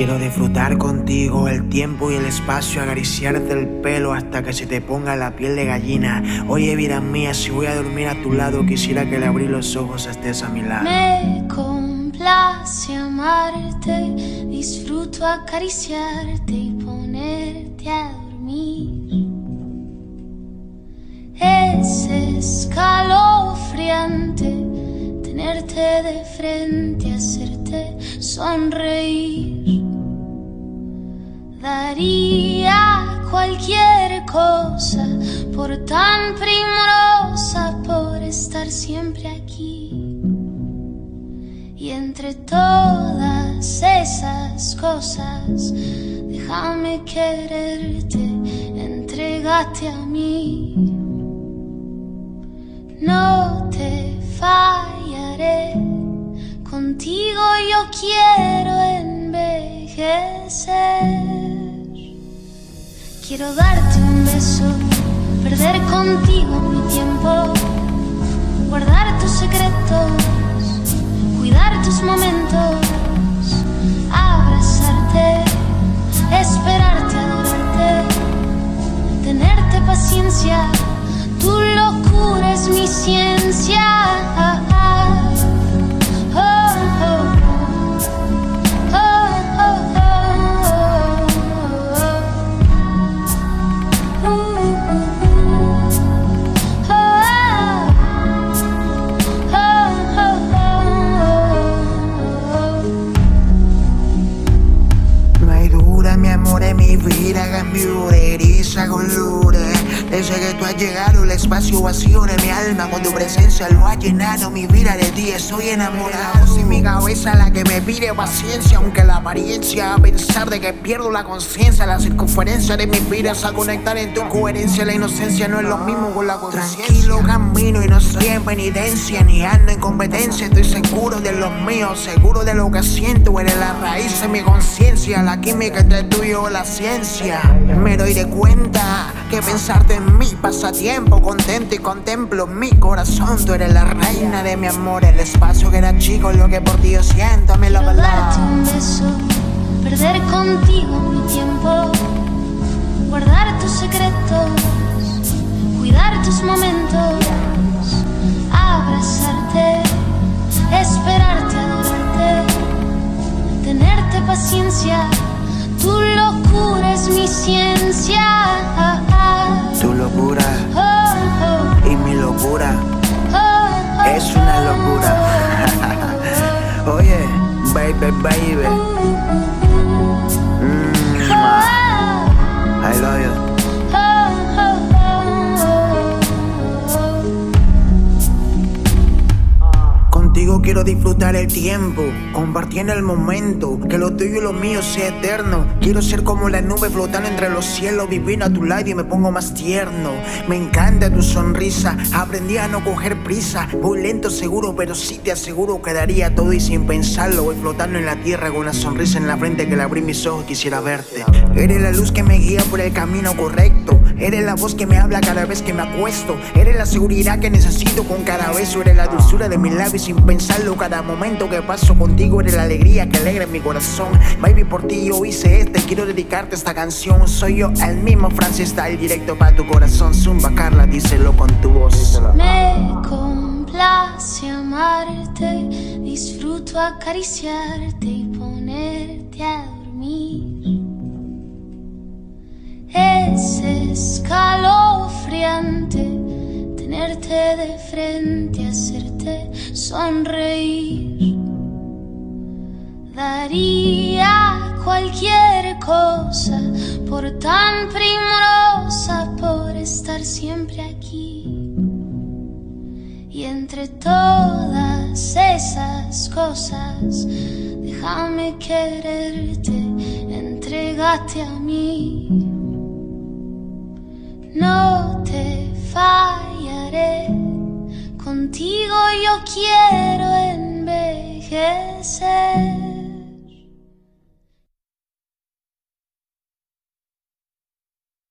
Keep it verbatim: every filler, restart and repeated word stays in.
Quiero disfrutar contigo el tiempo y el espacio, acariciarte el pelo hasta que se te ponga la piel de gallina. Oye, vida mía, si voy a dormir a tu lado, quisiera que al abrir los ojos estés a mi lado. Me complace amarte, disfruto acariciarte y ponerte a dormir. Es escalofriante tenerte de frente, hacerte sonreír. Daría cualquier cosa por tan primorosa, por estar siempre aquí. Y entre todas esas cosas, déjame quererte, entrégate a mí. No te fallaré, contigo yo quiero envejecer. Quiero darte un beso, perder contigo mi tiempo, guardar tus secretos, cuidar tus momentos, abrazarte, esperarte, adorarte, tenerte paciencia. Tu locura es mi ciencia. Oh, oh, oh, oh, oh, No hay duda, mi amor, en mi vida cambió de eriza con lure. Desde que tú has llegado, el espacio vacío de mi alma con tu presencia lo ha llenado. Mi vida de ti, estoy enamorado. Sin mi cabeza la que me pide paciencia, aunque la apariencia, a pensar de que pierdo la conciencia. La circunferencia de mis vidas a conectar en tu coherencia. La inocencia no es lo mismo con la conciencia. Tranquilo camino y no estoy en penitencia, ni ando en competencia. Estoy seguro de lo mío, seguro de lo que siento. Eres la raíz de mi conciencia, la química entre tú y yo, la ciencia. Me doy de cuenta que pensarte en mí pasa tiempo contento y contemplo mi corazón. Tú eres la reina de mi amor, el espacio que era chico, lo que por ti yo siento, me lo quiero darte un beso, perder contigo mi tiempo, guardar tus secretos, cuidar tus momentos, abrazarte, esperarte, adorarte, tenerte paciencia. Tu locura es mi ciencia. Tu locura Oh, oh, y mi locura oh, oh, es una locura. Oye, baby, baby, mm, I love you. Contigo quiero disfrutar el tiempo, compartiendo el momento, que lo tuyo y lo mío sea eterno. Quiero ser como la nube flotando entre los cielos, vivir a tu lado y me pongo más tierno. Me encanta tu sonrisa, aprendí a no coger prisa. Voy lento seguro, pero sí te aseguro que daría todo y sin pensarlo. Voy flotando en la tierra con una sonrisa en la frente que al abrir mis ojos quisiera verte. Eres la luz que me guía por el camino correcto, eres la voz que me habla cada vez que me acuesto, eres la seguridad que necesito con cada beso, eres la dulzura de mis labios sin pensarlo. Cada momento que paso contigo eres la alegría que alegra mi corazón. Baby, por ti yo hice este, quiero dedicarte esta canción. Soy yo el mismo Francis Style, directo para tu corazón. Zumba Carla, díselo con tu voz. Me complace amarte, disfruto acariciarte y ponerte a dormir. Es escalofriante tenerte de frente, hacerte sonreír. Daría cualquier cosa por tan primorosa, por estar siempre aquí. Y entre todas esas cosas, déjame quererte, entrégate a mí. No te fallaré, contigo yo quiero envejecer.